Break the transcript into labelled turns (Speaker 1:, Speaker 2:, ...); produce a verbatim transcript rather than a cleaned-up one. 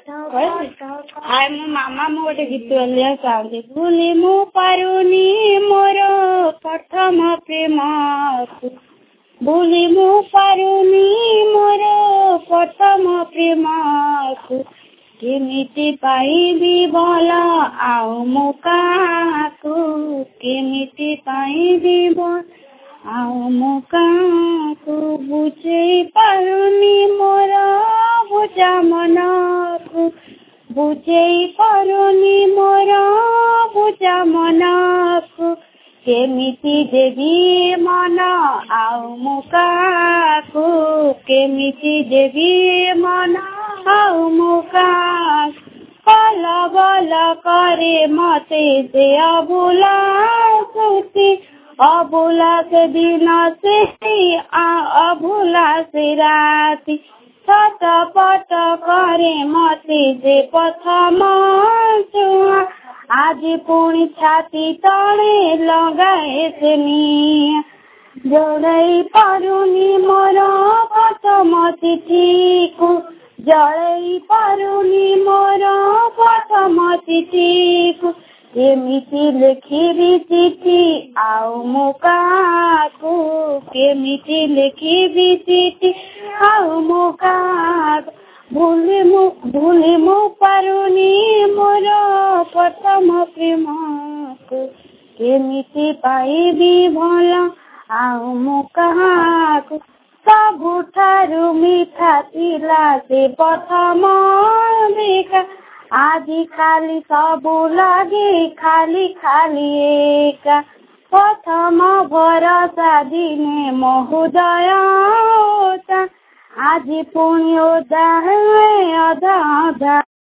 Speaker 1: आए मो मामा मो गोटे गीत बोलिया चाहती भूली मु पारुनी मोर प्रथम प्रेम भूली मु पारुनी मोर प्रथम प्रेम केमिति पाइबी भल आउ मु काकू केमिति पाइबी भल आउ मु काकू बुझे पारुनी मोर बुझा मनकू बुझे पारुनी मोर बुझा मनकू केमिति देवी मन आउ मु काकू केमिति देवी मन आउ मु काकू बल बल करे मते से अबुला सुती अबुला से दिन से अबुला से राती छटपट करे मते जे प्रथम छुआ आज पुणी छाती तले लगाए से निया जड़ई पारुनी मोर प्रथम चिठी को जड़ई पारुनी मोर प्रथम चिठी को केमिति लिखिबी चिठी आउ मु काकू केमिति लिखिबी चिठी आउ मु काकू भूली मु भूली मु पारुनी मोर प्रथम प्रेम को केमिति पाइबी भल आउ मु काकू सबुठारु मिठा थिला से प्रथम देखा आदि खाली सबु लगे खाली खाली एका प्रथम भरसा दिने महोदय आज पुण्य अधा अधा